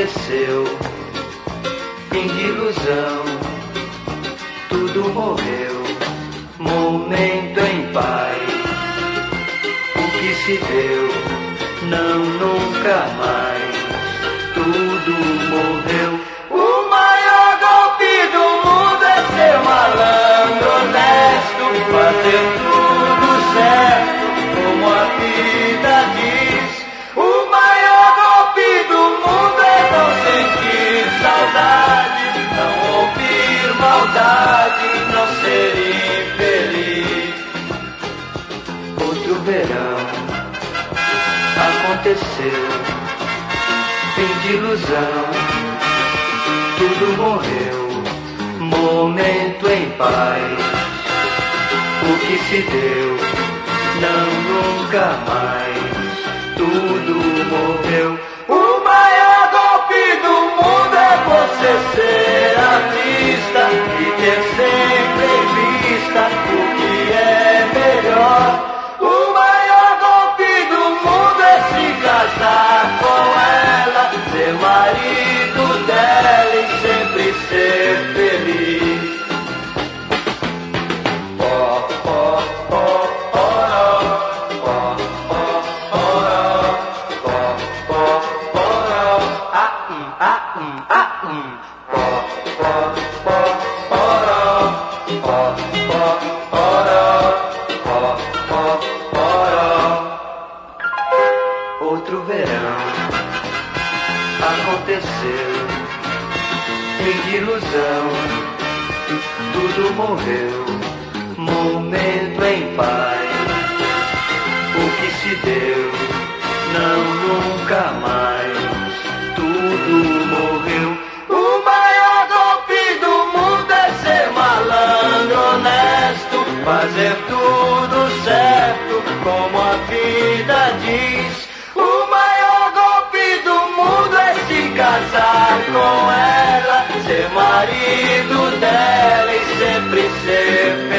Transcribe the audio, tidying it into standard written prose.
aconteceu, fim de ilusão, tudo morreu, momento em paz. O que se deu, não, nunca mais, tudo morreu. O maior golpe do mundo é ser malandro, honesto, fazer tudo certo, como a vida diz. O maior golpe do mundo é não sentir saudade, não ouvir maldade, não ser infeliz. Outro verão aconteceu, fim de ilusão, tudo morreu, momento em paz. O que se deu, não, nunca mais, tudo morreu. O maior golpe do mundo é você ser artista e ter sempre em vista o que é melhor. O maior golpe do mundo é se casar com ela, ser marido dela e sempre ser feliz. Outro verão aconteceu, fim de ilusão, tudo morreu, momento em paz. O que se deu, não, nunca mais, tudo morreu. O maior golpe do mundo é ser malandro, honesto, fazer tudo certo, como a vida diz. O maior golpe do mundo é se casar com ela, ser marido dela e sempre ser feliz.